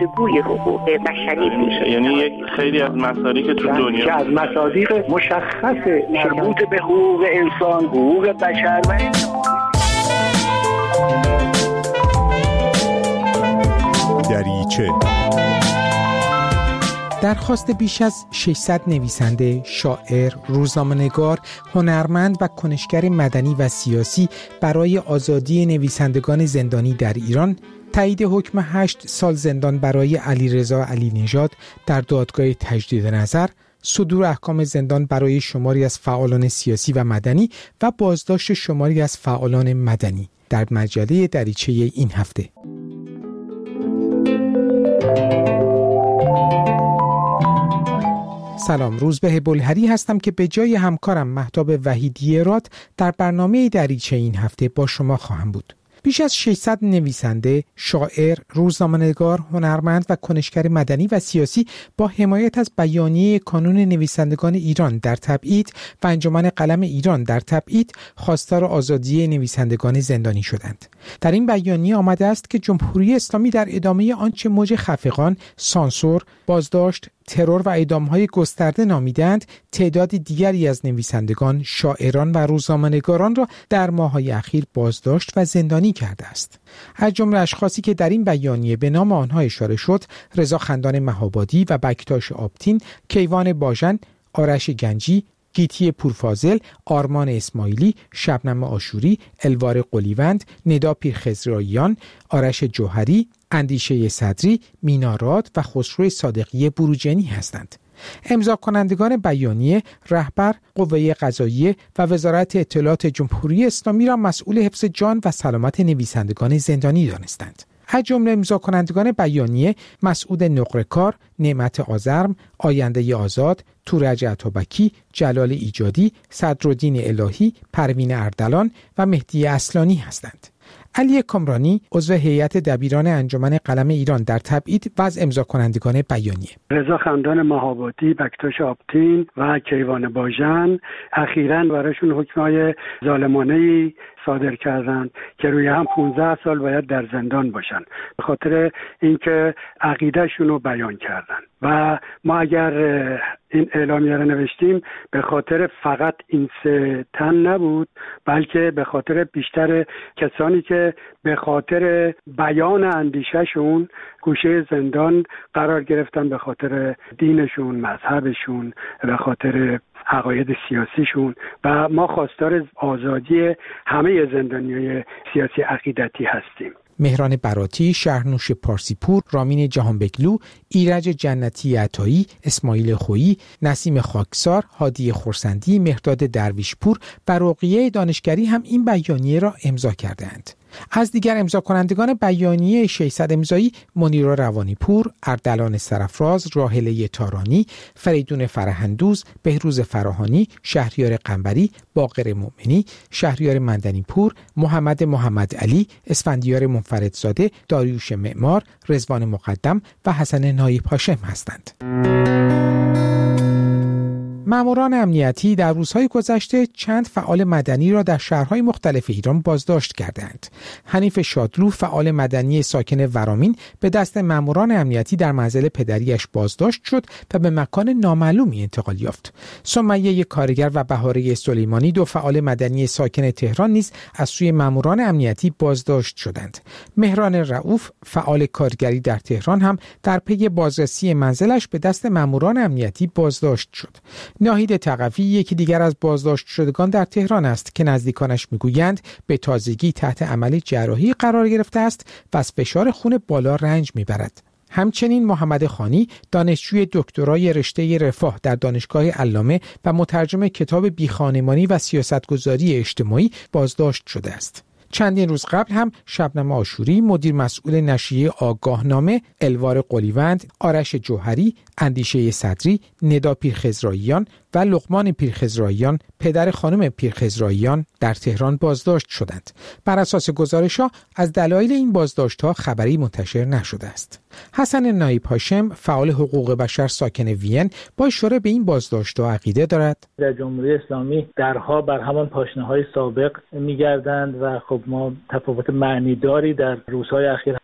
گفتگوی حقوق بشری میشه. یعنی یک خیلی از مسائلی که تو دنیا که از مصادیق مشخص مربوط به حقوق انسان، حقوق بشر و دریچه. درخواست بیش از 600 نویسنده، شاعر، روزنامه‌نگار، هنرمند و کنشگر مدنی و سیاسی برای آزادی نویسندگان زندانی در ایران، تایید حکم 8 سال زندان برای علیرضا علی نژاد در دادگاه تجدید نظر، صدور احکام زندان برای شماری از فعالان سیاسی و مدنی و بازداشت شماری از فعالان مدنی در مجله دریچه این هفته. سلام، روزبه بلهری هستم که به جای همکارم مهتاب وحیدی راد در برنامه دریچه این هفته با شما خواهم بود. بیش از 600 نویسنده، شاعر، روزنامه‌نگار، هنرمند و کنشگر مدنی و سیاسی با حمایت از بیانیه کانون نویسندگان ایران در تبعید و انجمن قلم ایران در تبعید خواستار آزادی نویسندگان زندانی شدند. در این بیانیه آمده است که جمهوری اسلامی در ادامه آنچه موج خفقان، سانسور، بازداشت، ترور و اعدام‌های گسترده نامیدند، تعداد دیگری از نویسندگان، شاعران و روزنامه‌نگاران را در ماه‌های اخیر بازداشت و زندانی کرده است. از جمله اشخاصی که در این بیانیه به نام آنها اشاره شد، رضا خندان مهابادی و بکتاش آبتین، کیوان باژن، آرش گنجی، گیتی پورفاضل، آرمان اسماعیلی، شبنم آشوری، الوار قلیوند، ندا پیرخضراییان، آرش جوهری، اندیشه صدری، مینا راد و خسرو صادقی بروجنی هستند. امضا کنندگان بیانیه رهبر قوه قضاییه و وزارت اطلاعات جمهوری اسلامی را مسئول حفظ جان و سلامت نویسندگان زندانی دانستند. از جمله امضا کنندگان بیانیه مسعود نقره‌کار، نعمت آزرم، آینده آزاد، تورج عطابکی، جلال ایجادی، صدرالدین الهی، پروین اردلان و مهدی اصلانی هستند. علی کامرانی عضو هیئت دبیران انجمن قلم ایران در تبعید و از امضا کنندگان بیانیه. رضا خندان مهابادی، بکتاش آبتین و کیوان باژن اخیراً براشون حکم‌های ظالمانه‌ای صادر کردند که روی هم 15 سال باید در زندان باشن به خاطر اینکه عقیده‌شون رو بیان کردن. و ما اگر این اعلامیه رو نوشتیم به خاطر فقط این 3 تن نبود، بلکه به خاطر بیشتر کسانی که به خاطر بیان اندیشه‌شون گوشه زندان قرار گرفتن، به خاطر دینشون، مذهبشون، به خاطر عقاید سیاسیشون. و ما خواستار آزادی همه زندانیای سیاسی عقیدتی هستیم. مهران براتی، شهرنوش پارسیپور، رامین جهانبگلو، ایرج جنتی عطایی، اسماعیل خویی، نسیم خاکسار، هادی خورسندی، مهرداد درویشپور و رقیه دانشگری هم این بیانیه را امضا کردند. از دیگر امضا کنندگان بیانیه 600 امضایی منیرا روانیپور، اردلان سرافراز، راحله تارانی، فریدون فرهندوز، بهروز فراهانی، شهریار قنبری، باقر مؤمنی، شهریار مندنیپور، محمد علی، اسفندیار منفردزاده، داریوش معمار، رضوان مقدم و حسن نایب هاشم هستند. ماموران امنیتی در روزهای گذشته چند فعال مدنی را در شهرهای مختلف ایران بازداشت کردند. حنیف شادلو، فعال مدنی ساکن ورامین، به دست ماموران امنیتی در منزل پدریش بازداشت شد و به مکان نامعلومی انتقال یافت. سمیه کارگر و بهاره سلیمانی، 2 فعال مدنی ساکن تهران نیز از سوی ماموران امنیتی بازداشت شدند. مهران رؤوف، فعال کارگری در تهران، هم در پی بازرسی منزلش به دست ماموران امنیتی بازداشت شد. ناهید تقوی، یکی دیگر از بازداشت شدگان در تهران است که نزدیکانش میگویند به تازگی تحت عمل جراحی قرار گرفته است و از فشار خون بالا رنج میبرد. همچنین محمد خانی، دانشجوی دکترای رشته رفاه در دانشگاه علامه و مترجم کتاب بیخانمانی و سیاستگذاری اجتماعی بازداشت شده است. چندین روز قبل هم شبنم آشوری، مدیر مسئول نشریه آگاهنامه، الوار قلیوند، آرش جوهری، اندیشه صدری، ندا پیرخضراییان و لقمان پیرخضراییان، پدر خانم پیرخضراییان، در تهران بازداشت شدند. بر اساس گزارش‌ها از دلایل این بازداشت‌ها خبری منتشر نشده است. حسن نایب هاشم، فعال حقوق بشر ساکن وین، با اشاره به این بازداشت‌ها عقیده دارد. در جمهوری اسلامی درها بر همان پاشنه‌های سابق می‌گردند و خب ما تفاوت معنیداری در روزهای اخیر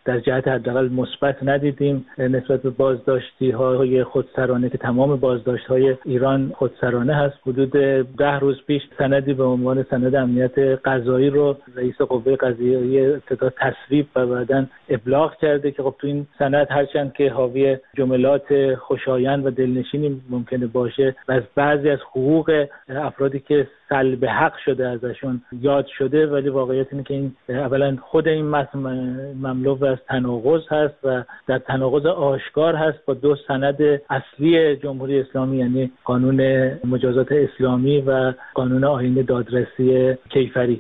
در جهت حداقل مثبت ندیدیم نسبت به بازداشتی‌های خودسرانه که تمام بازداشت‌های ایران خودسرانه هست. حدود 10 روز پیش سندی به عنوان سند امنیت قضایی رو رئیس قوه قضاییه ابتدا تصویب و بعداً ابلاغ کرده که خب تو این سند هرچند که حاوی جملات خوشایند و دلنشینی ممکنه باشه و از بعضی از حقوق افرادی که سلب حق شده ازشون یاد شده، ولی واقعیت اینه که این اولا خود این متن مملو از تناقض هست و در تناقض آشکار هست با دو سند اصلی جمهوری اسلامی، یعنی قانون مجازات اسلامی و قانون آیین دادرسی کیفری.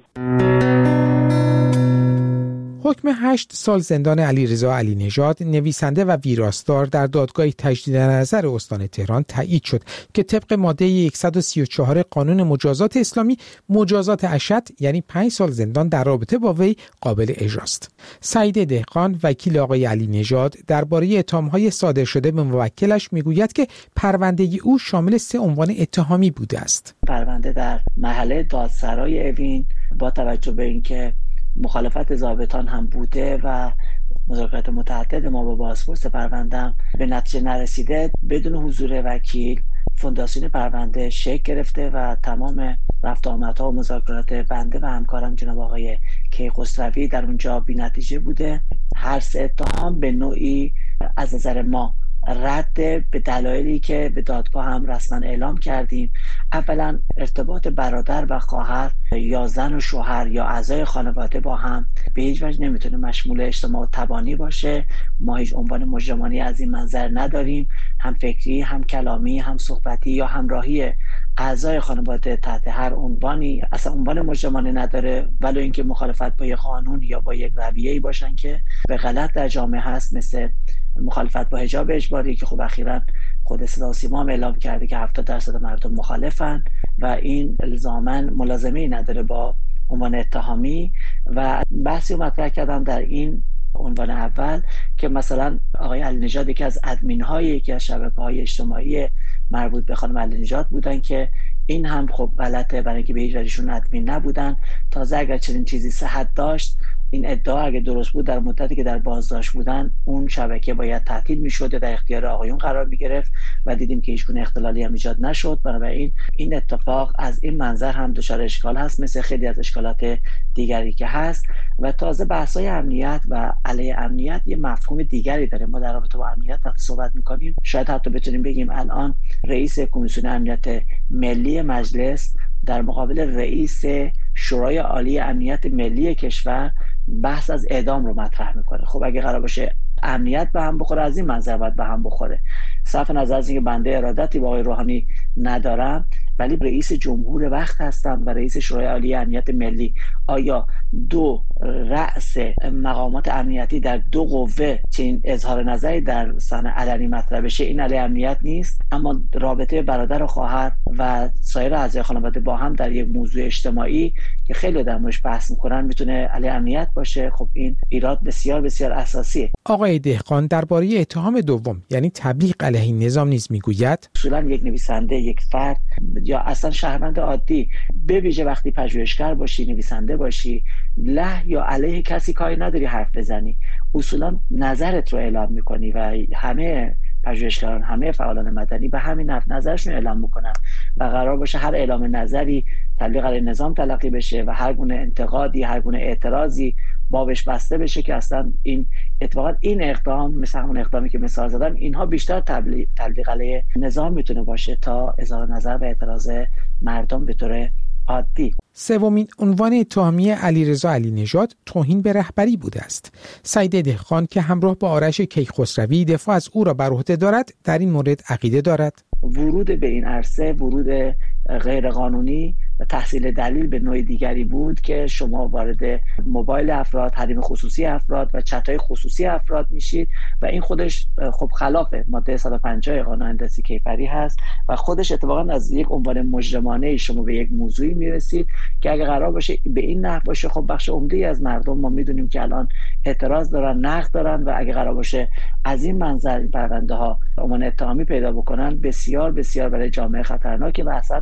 حکم 8 سال زندان علیرضا علی نژاد نویسنده و ویراستار در دادگاه تجدید نظر استان تهران تایید شد که طبق ماده 134 قانون مجازات اسلامی مجازات اشد یعنی 5 سال زندان در رابطه با وی قابل اجراست. سعید دهقان وکیل آقای علی نژاد درباره اتهام‌های صادر شده به موکلش میگوید که پرونده او شامل 3 عنوان اتهامی بوده است. پرونده در مرحله دادسرای اوین با توجه به اینکه مخالفت ضابطان هم بوده و مذاکرات متعدد ما با بازپرس پرونده به نتیجه نرسیده، بدون حضور وکیل فونداسیون پرونده شکل گرفته و تمام رفت آمدها و مذاکرات بنده و همکارم جناب آقای کیخسروی در اونجا بی‌نتیجه بوده. هر 3 اتهام به نوعی از نظر ما رد به دلایلی که به دادگاه هم رسما اعلام کردیم. اولا ارتباط برادر و خواهر یا زن و شوهر یا اعضای خانواده با هم به هیچ وجه نمیتونه مشمول اجتماع تبانی باشه. ما هیچ عنوان مجرمانه از این منظر نداریم، هم فکری، هم کلامی، هم صحبتی یا همراهی اعضای خانواده تحت هر عنوانی اصلا عنوان مجرمانه نداره، ولی اینکه مخالفت با یک قانون یا با یک رویه‌ای باشن که به غلط در جامعه هست، مثل مخالفت با حجاب اجباری که خب اخیراً خود صدا و سیما هم اعلام کرده که 70% مردم مخالفن و این الزاماً ملازمه‌ای نداره با عنوان اتهامی. و بحثی رو مطرح کردم در این عنوان اول که مثلا آقای علی نژاد یکی از ادمین‌های یکی از شبکه‌های اجتماعی مربوط به خانم علی نژاد بودن که این هم خب غلطه، برای اینکه به هیچ وجهشون ادمین نبودن. تازه اگر چنین چیزی صحت داشت، این ادعا اگه درست بود، در مدتی که در بازداشت بودن اون شبکه باید تعطیل میشد، در اختیار آقایون قرار میگرفت و دیدیم که هیچ گونه اختلالی هم ایجاد نشد. بنابراین این اتفاق از این منظر هم دچار اشکال هست، مثل خیلی از اشکالات دیگری که هست. و تازه بحث‌های امنیت و علیه امنیت یه مفهوم دیگری داره. ما در رابطه با امنیت وقتی صحبت می‌کنیم شاید حتی بتونیم بگیم الان رئیس کمیسیون امنیت ملی مجلس در مقابل رئیس شورای عالی امنیت ملی کشور بحث از اعدام رو مطرح میکنه. خب اگه قرار باشه امنیت به هم بخوره، از این منظر باید به هم بخوره. صرف نظر از اینکه بنده ارادتی با آقای روحانی ندارم، ولی رئیس جمهور وقت هستم و رئیس شورای عالی امنیت ملی. آیا دو رأس مقامات امنیتی در دو قوه چنین اظهار نظری در صحنه علنی مطرح بشه، این علیه امنیت نیست؟ اما رابطه برادر و خواهر و سایر اعضای خانواده با هم در یک موضوع اجتماعی که خیلی در موردش بحث میکنن میتونه علیه امنیت باشه. خب این ایراد بسیار بسیار اساسیه. آقای دهقان درباره اتهام دوم یعنی تبلیغ علیه نظام نیز میگوید اصولا یک نویسنده، یک فرد یا اصلا شهروند عادی، به ویژه وقتی پژوهشگر باشی، نویسنده باشی، له یا علیه کسی کاری نداری حرف بزنی، اصولا نظرت رو اعلام میکنی و همه پژوهشگران، همه فعالان مدنی به همین نظرشون اعلام میکنن و قرار باشه هر اعلام نظری تبلیغ علیه نظام تلقی بشه و هر گونه انتقادی، هر گونه اعتراضی بابش بسته بشه، که اصلا این اتفاقا این اقدام مثل همون اقدامی که مثال زدم، اینها بیشتر تبلیغ علیه نظام میتونه باشه تا اظهار نظر و اعتراض مردم به طور عادی. سومین عنوان اتهامی علیرضا علی نژاد توهین به رهبری بوده است. سعید دهقان که همراه با آرش کیخسروی دفاع از او را بر عهده دارد، در این مورد عقیده دارد ورود به این عرصه ورود غیرقانونی و تحصیل دلیل به نوع دیگری بود که شما وارد موبایل افراد، حریم خصوصی افراد و چت‌های خصوصی افراد میشید و این خودش خب خلاف ماده 150 قانون هندسی کیفری هست و خودش اتفاقا از یک عنوان مجرمانه شما به یک موضوعی میرسید که اگه قرار باشه به این نحو باشه، خب بخش عمده‌ای از مردم ما میدونیم که الان اعتراض دارن، نقد دارن و اگه قرار باشه از این منظر این پرونده ها عنوان اتهامی پیدا بکنن، بسیار بسیار برای جامعه خطرناکه و اصلا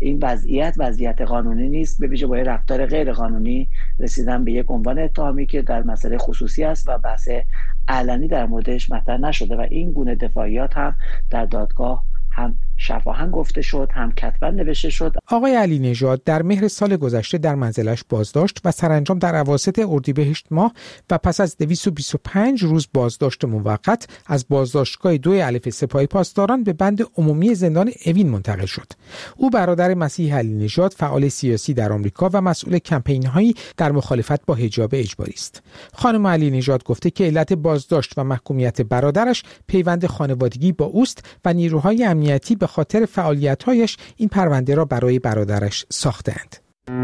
این وضعیت قانونی نیست، به ویژه با رفتار غیر قانونی رسیدن به یک عنوان اتهامی که در مسئله خصوصی است و بحث علنی در موردش مطرح نشده و این گونه دفاعیات هم در دادگاه هم شفاهن گفته شد، هم کتباً نوشته شد. آقای علی نژاد در مهر سال گذشته در منزلش بازداشت و سرانجام در اواسط اردیبهشت ماه و پس از 225 روز بازداشت موقت از بازداشتگاه 2 الف سپاه پاسداران به بند عمومی زندان اوین منتقل شد. او برادر مسیح علی نژاد فعال سیاسی در آمریکا و مسئول کمپین‌هایی در مخالفت با حجاب اجباری است. خانم علی نژاد گفته که علت بازداشت و محکومیت برادرش پیوند خانوادگی با اوست و نیروهای امنیتی به خاطر فعالیت‌هایش این پرونده را برای برادرش ساختند.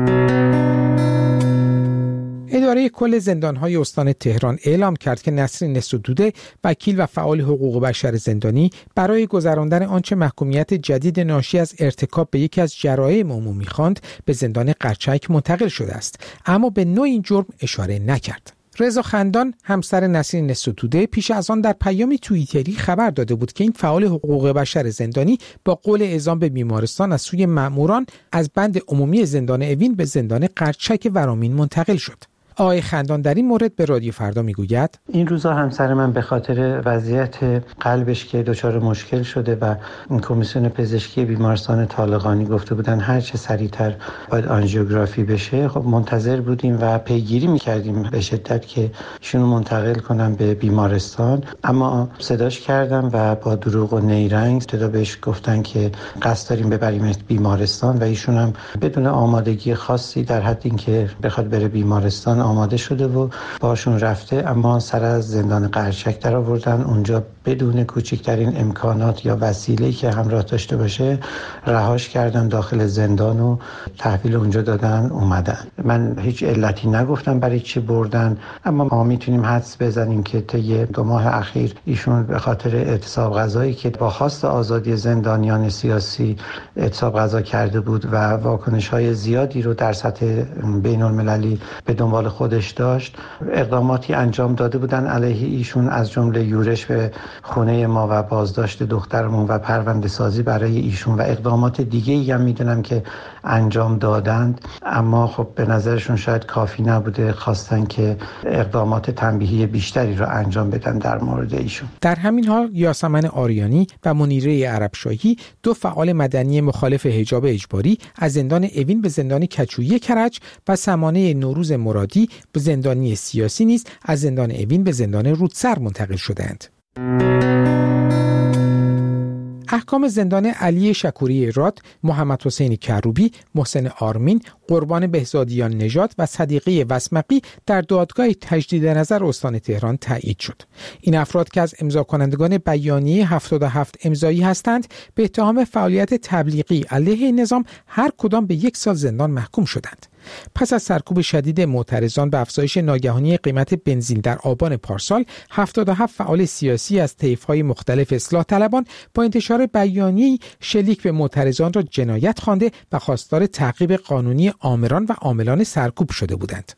اداره کل زندان‌های استان تهران اعلام کرد که نسرین ستوده، وکیل و فعال حقوق بشر زندانی، برای گذراندن آنچه محکومیت جدید ناشی از ارتکاب به یکی از جرایم عمومی خواند، به زندان قرچک منتقل شده است، اما به نوع این جرم اشاره نکرد. رضا خندان همسر نسرین ستوده پیش از آن در پیامی توییتری خبر داده بود که این فعال حقوق بشر زندانی با قول اعزام به بیمارستان از سوی مأموران از بند عمومی زندان اوین به زندان قرچک ورامین منتقل شد. آقای خندان در این مورد به رادیو فردا میگوید این روزا همسر من به خاطر وضعیت قلبش که دچار مشکل شده و کمیسیون پزشکی بیمارستان طالقانی گفته بودن هر چه سریعتر باید آنژیوگرافی بشه، خب منتظر بودیم و پیگیری میکردیم به شدت که ایشونو منتقل کنم به بیمارستان، اما صداش کردم و با دروغ و نیرنگ ابتدا بهش گفتن که قصد داریم ببریمش بیمارستان و ایشون هم بدون آمادگی خاصی در حد اینکه بخواد بره بیمارستان آماده شده و باشون رفته، اما سر از زندان قرچک در آوردن. اونجا بدون کوچکترین امکانات یا وسیله‌ای که همراه داشته باشه رهاش کردن داخل زندان و تحویل اونجا دادن اومدن. من هیچ علتی نگفتم برای چی بردن، اما ما میتونیم حدس بزنیم که طی 2 ماه اخیر ایشون به خاطر اعتصاب غذایی که با خواست آزادی زندانیان سیاسی اعتصاب غذا کرده بود و واکنش‌های زیادی رو در سطح بین‌المللی به دنبال خودش داشت، اقداماتی انجام داده بودن علیه ایشون، از جمله یورش به خونه ما و بازداشت دخترمون و پرونده سازی برای ایشون و اقدامات دیگه‌ای هم میدونم که انجام دادند، اما خب به نظرشون شاید کافی نبوده، خواستن که اقدامات تنبیهی بیشتری رو انجام بدن در مورد ایشون. در همین حال یاسمن آریانی و منیره عربشاهی، 2 فعال مدنی مخالف حجاب اجباری، از زندان اوین به زندان کچویی کرج و سمانه نوروز مرادی به زندانی سیاسی نیز از زندان اوین به زندان رودسر منتقل شدند. احکام زندان علی شکوری راد، محمد حسین کروبی، محسن آرمین، قربان بهزادیان نژاد و صدیقه وسمقی در دادگاه تجدید نظر استان تهران تایید شد. این افراد که از امضا کنندگان بیانیه 77 امضایی هستند، به اتهام فعالیت تبلیغی علیه این نظام هر کدام به 1 سال زندان محکوم شدند. پس از سرکوب شدید معترضان به افزایش ناگهانی قیمت بنزین در آبان پارسال، 77 فعال سیاسی از طیف‌های مختلف اصلاح طلبان با انتشار بیانیه‌ای شلیک به معترضان را جنایت خوانده و خواستار تعقیب قانونی آمران و عاملان سرکوب شده بودند.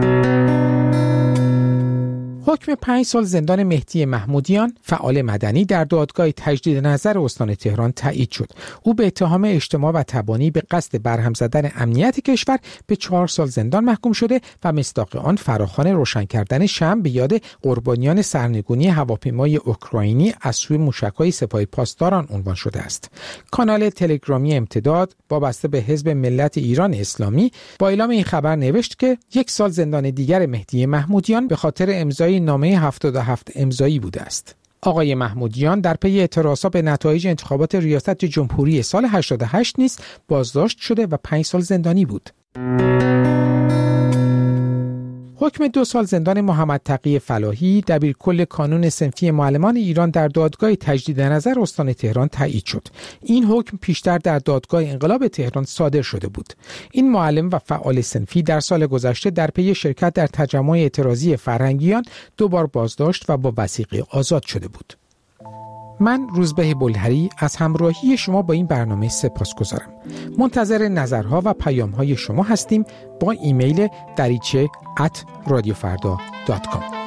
حکم 5 سال زندان مهدی محمودیان، فعال مدنی، در دادگاه تجدید نظر استان تهران تایید شد. او به اتهام اجتماع و تبانی به قصد برهم زدن امنیت کشور به 4 سال زندان محکوم شده و مصداق آن فراخوان روشن کردن شمع به یاد قربانیان سرنگونی هواپیمای اوکراینی از سوی موشک‌های سپاه پاسداران عنوان شده است. کانال تلگرامی امتداد وابسته به حزب ملت ایران اسلامی با اعلام این خبر نوشت که 1 سال زندان دیگر مهدی محمودیان به خاطر امضای نامه 77 امضایی بوده است. آقای محمودیان در پی اعتراضات به نتایج انتخابات ریاست جمهوری سال 88 نیز بازداشت شده و 5 سال زندانی بود. حکم 2 سال زندان محمد تقی فلاحی، دبیرکل کانون صنفی معلمان ایران، در دادگاه تجدید نظر استان تهران تایید شد. این حکم پیشتر در دادگاه انقلاب تهران صادر شده بود. این معلم و فعال صنفی در سال گذشته در پی شرکت در تجمع اعتراضی فرهنگیان 2 بار بازداشت و با وثیقه آزاد شده بود. من روزبه بلهری از همراهی شما با این برنامه سپاسگزارم. منتظر نظرها و پیام‌های شما هستیم با ایمیل dariche@radiofarda.com.